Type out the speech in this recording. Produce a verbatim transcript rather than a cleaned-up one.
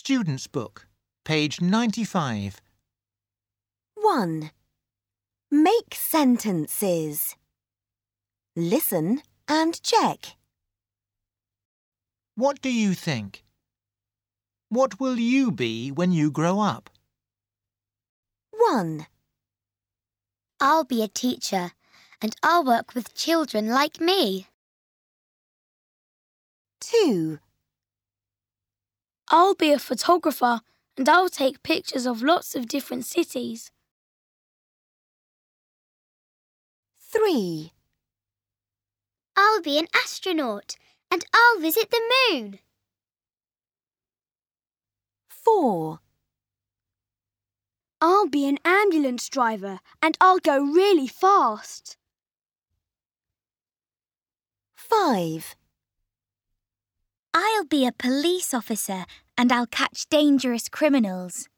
Student's Book, page ninety-five. one. Make sentences. Listen and check. What do you think? What will you be when you grow up? one. I'll be a teacher and I'll work with children like me. two. I'll be a photographer and I'll take pictures of lots of different cities. three. I'll be an astronaut and I'll visit the moon. four. I'll be an ambulance driver and I'll go really fast. five. I'll be a police officer and I'll catch dangerous criminals.